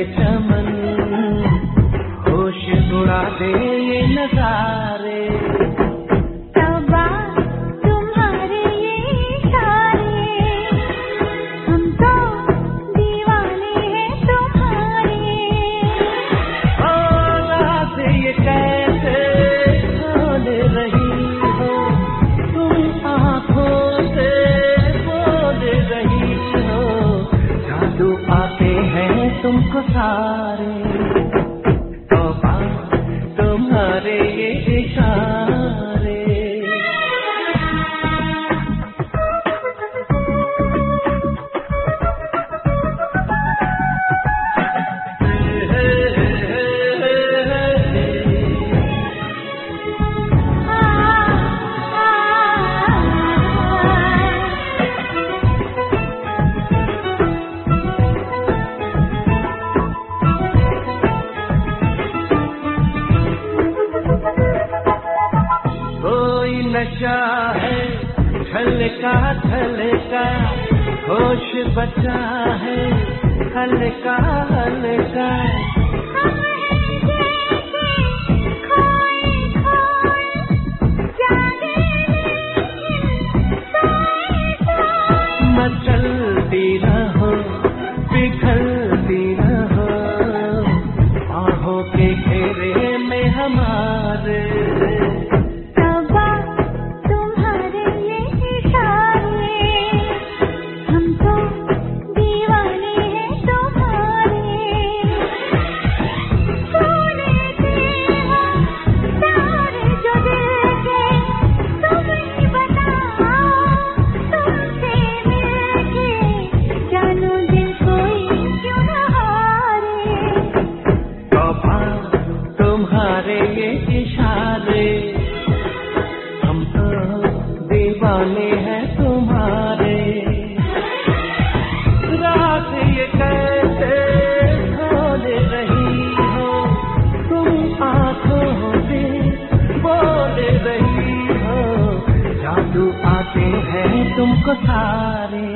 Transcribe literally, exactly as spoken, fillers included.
चमन, होश उड़ा दे ये नजारे। तौबा तुम्हारे ये इशारे, हम तो दीवाने हैं तुम्हारे। ओ रात ये कैसे खोल रही हो तुम, आँखों से बोल रही हो, जादू आते हैं तुमको सारे। तौबा तुम्हारे ये इशारे। कोई नशा है हल्का हल्का, होश बचा है हल्का हल्का। हम हैं जैसे खोए खोए, जागे लेकिन सोए सोए। मचलती रहो पिघलती रहो, आहों के घेरे में हमारे। तौबा तुम्हारे ये इशारे, हम तो दीवाने हैं तुम्हारे। सोने से हो तारे जो दिल के, तुम ही बताओ तुमसे मिलके, जानू दिल कोई क्यों न हारे। तौबा तुम्हारे ये इशारे, हम तो दीवाने हैं तुम्हारे। रात ये कैसे खोल रही हो तुम, आँखों से बोल रही हो, जादू आते हैं तुमको सारे।